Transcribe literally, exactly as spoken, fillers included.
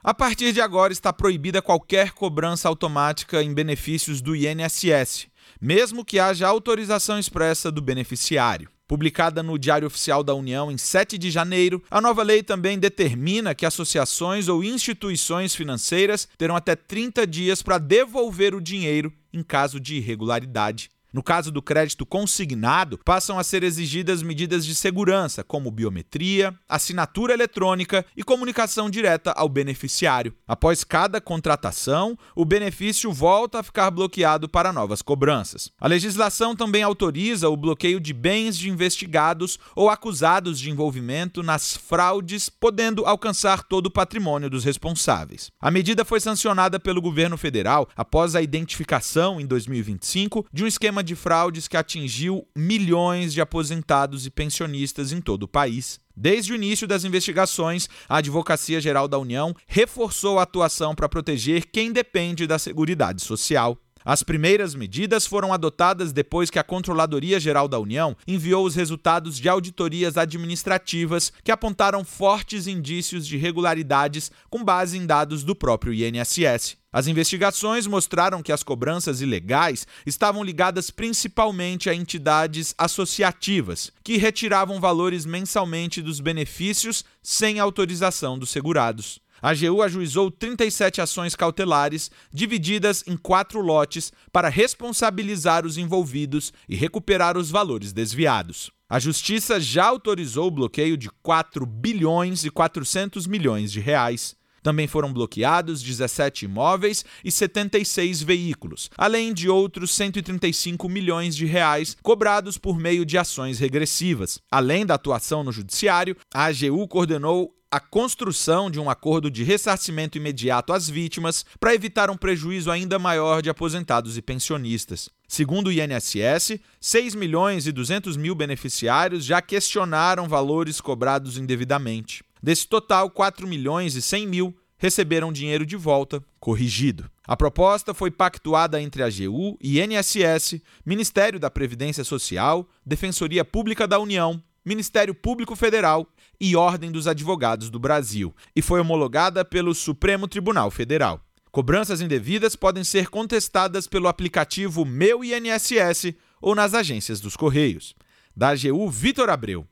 A partir de agora está proibida qualquer cobrança automática em benefícios do I N S S, mesmo que haja autorização expressa do beneficiário. Publicada no Diário Oficial da União em sete de janeiro, a nova lei também determina que associações ou instituições financeiras terão até trinta dias para devolver o dinheiro em caso de irregularidade. No caso do crédito consignado, passam a ser exigidas medidas de segurança, como biometria, assinatura eletrônica e comunicação direta ao beneficiário. Após cada contratação, o benefício volta a ficar bloqueado para novas cobranças. A legislação também autoriza o bloqueio de bens de investigados ou acusados de envolvimento nas fraudes, podendo alcançar todo o patrimônio dos responsáveis. A medida foi sancionada pelo governo federal após a identificação, em dois mil e vinte e cinco, de um esquema de fraudes que atingiu milhões de aposentados e pensionistas em todo o país. Desde o início das investigações, a Advocacia Geral da União reforçou a atuação para proteger quem depende da Seguridade Social. As primeiras medidas foram adotadas depois que a Controladoria Geral da União enviou os resultados de auditorias administrativas que apontaram fortes indícios de irregularidades com base em dados do próprio I N S S. As investigações mostraram que as cobranças ilegais estavam ligadas principalmente a entidades associativas, que retiravam valores mensalmente dos benefícios sem autorização dos segurados. A AGU ajuizou trinta e sete ações cautelares, divididas em quatro lotes, para responsabilizar os envolvidos e recuperar os valores desviados. A Justiça já autorizou o bloqueio de quatro bilhões e quatrocentos milhões de reais. Também foram bloqueados dezessete imóveis e setenta e seis veículos, além de outros cento e trinta e cinco milhões de reais cobrados por meio de ações regressivas. Além da atuação no judiciário, a AGU coordenou a construção de um acordo de ressarcimento imediato às vítimas para evitar um prejuízo ainda maior de aposentados e pensionistas. Segundo o I N S S, seis milhões e duzentos mil beneficiários já questionaram valores cobrados indevidamente. Desse total, quatro milhões e cem mil receberam dinheiro de volta, corrigido. A proposta foi pactuada entre a AGU, I N S S, Ministério da Previdência Social, Defensoria Pública da União, Ministério Público Federal e Ordem dos Advogados do Brasil, e foi homologada pelo Supremo Tribunal Federal. Cobranças indevidas podem ser contestadas pelo aplicativo Meu I N S S ou nas agências dos Correios. Da AGU, Vitor Abreu.